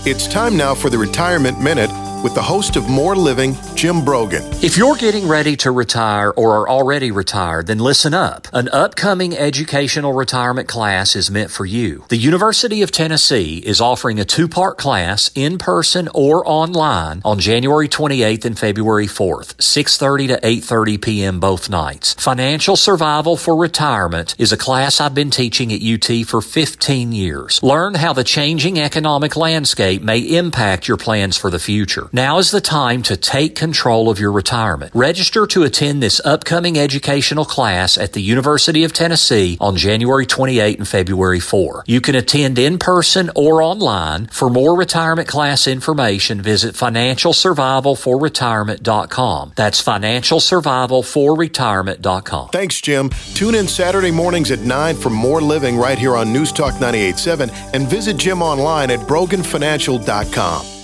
It's time now for the Retirement Minute with the host of More Living, Jim Brogan. If you're getting ready to retire or are already retired, then listen up. An upcoming educational retirement class is meant for you. The University of Tennessee is offering a 2-part class, in person or online, on January 28th and February 4th, 6:30 to 8:30 p.m. both nights. Financial Survival for Retirement is a class I've been teaching at UT for 15 years. Learn how the changing economic landscape may impact your plans for the future. Now is the time to take control of your retirement. Register to attend this upcoming educational class at the University of Tennessee on January 28 and February 4. You can attend in person or online. For more retirement class information, visit financialsurvivalforretirement.com. That's financialsurvivalforretirement.com. Thanks, Jim. Tune in Saturday mornings at 9 for More Living right here on News Talk 98.7 and visit Jim online at broganfinancial.com.